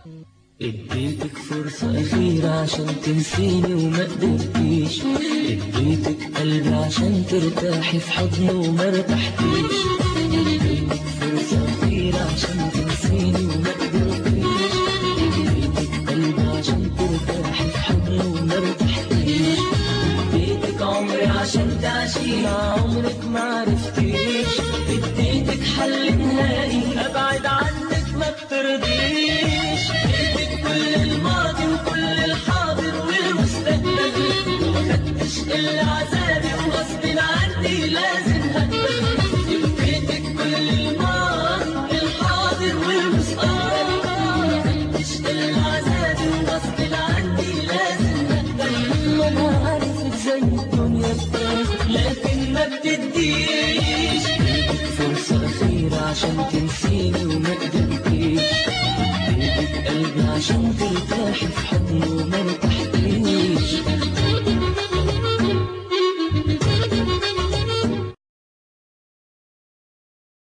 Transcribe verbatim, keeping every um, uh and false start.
اديتك فرصة أخيرة عشان تنسيني وما قدرتيش، اديتك قلبي عشان ترتاحي في حضني وما ارتحتيش. اديتك فرصة أخيرة عشان تنسيني وما قدرتيش، اديتك قلبي عشان ترتاحي في حضني وما ارتحتيش. اديتك عمري عشان تعيشي مع عمرك ما عرفتيش، اديتك حل نهائي أبعد عنك ما بترضيش. كل الماضي وكل الحاضر والمستقبل، ومخدتش إلا عذابي وغصب عني لازم هقبل. اديتك كل الماضي الحاضر والمستقبل، ومخدتش إلا عذابي وغصب عني لازم هقبل. ما أنا عارفك زي الدنيا بتاعك لكن ما بتديش. اديتك فرصة أخيرة عشان تنسيني وما قدرتيش، اديتك قلبي عشان ترتاحي في حضني وما ارتحتيش.